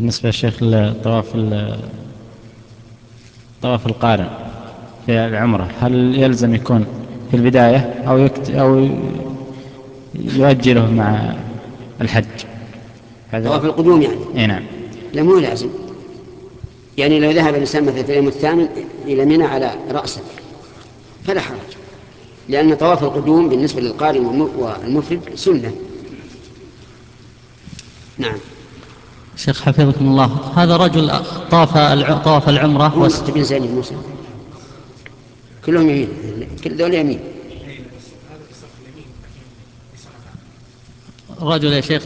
بالنسبة للشيخ طواف القارن في العمرة، هل يلزم يكون في البداية أو يؤجله مع الحج؟ طواف القدوم يعني؟ اي نعم. لا، مو لازم. يعني لو ذهب الإنسان مثلا في اليوم الثامن إلى منى على رأسه فلا حرج، لأن طواف القدوم بالنسبة للقارن والمفرد سنة. نعم. شيخ حفظكم الله، هذا رجل طاف العمرة هم مكتبين زي موسى كلهم يمين، كل دول يمين. رجل يا شيخ